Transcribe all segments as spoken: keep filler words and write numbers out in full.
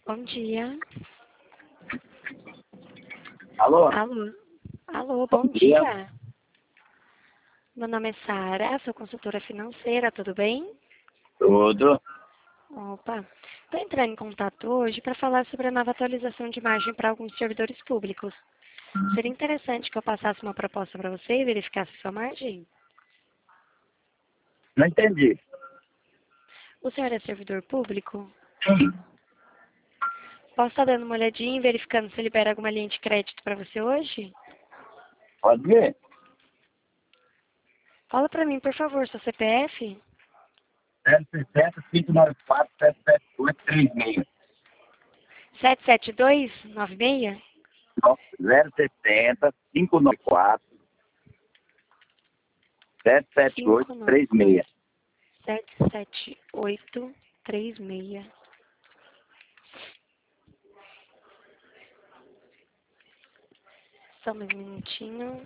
Bom dia. Alô? Alô? Alô, bom Bom dia. dia. Meu nome é Sara, sou consultora financeira, tudo bem? Tudo. Opa. Estou entrando em contato hoje para falar sobre a nova atualização de imagem para alguns servidores públicos. Seria interessante que eu passasse uma proposta para você e verificasse sua margem? Não entendi. O senhor é servidor público? Sim. Posso estar dando uma olhadinha e verificando se libera alguma linha de crédito para você hoje? Pode ver? Fala para mim, por favor, seu C P F? zero sessenta, cinco nove quatro, sete sete oito, três seis. sete sete dois nove seis? zero sessenta, cinco nove quatro, sete sete oito, três seis. sete sete oito três seis. Só mais um minutinho.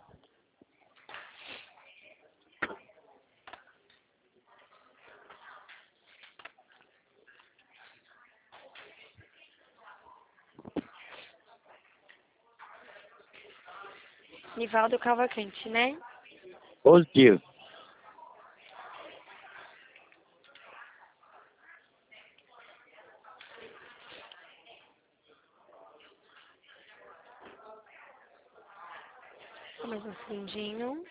Nivaldo Cavalcante, né? Positivo. Só mais um segundinho.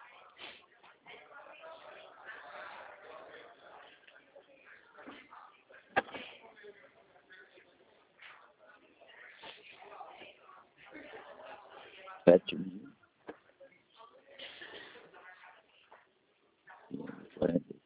Sete. quarenta.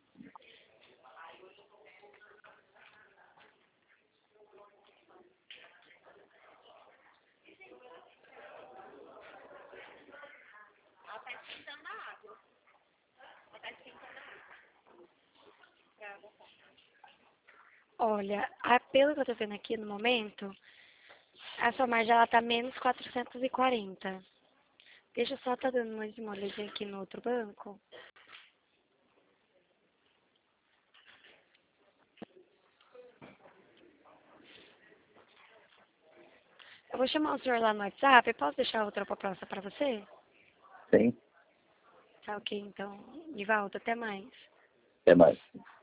Olha, a- pelo que eu tô vendo aqui no momento, a sua margem ela tá menos quatrocentos e quarenta. Deixa eu só tá dando mais uma olhadinha aqui no outro banco. Eu vou chamar o senhor lá no WhatsApp. Posso deixar outra proposta para você? Sim. Tá ok, então. Nivaldo, até mais. Até mais.